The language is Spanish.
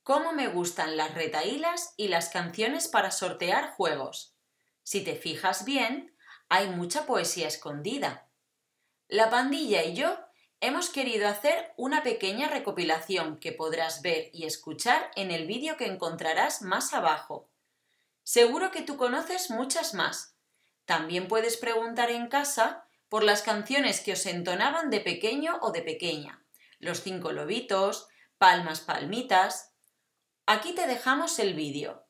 cómo me gustan las retahílas y las canciones para sortear juegos. Si te fijas bien, hay mucha poesía escondida. La pandilla y yo hemos querido hacer una pequeña recopilación que podrás ver y escuchar en el vídeo que encontrarás más abajo. Seguro que tú conoces muchas más. También puedes preguntar en casa por las canciones que os entonaban de pequeño o de pequeña. Los 5 lobitos, palmas palmitas. Aquí te dejamos el vídeo.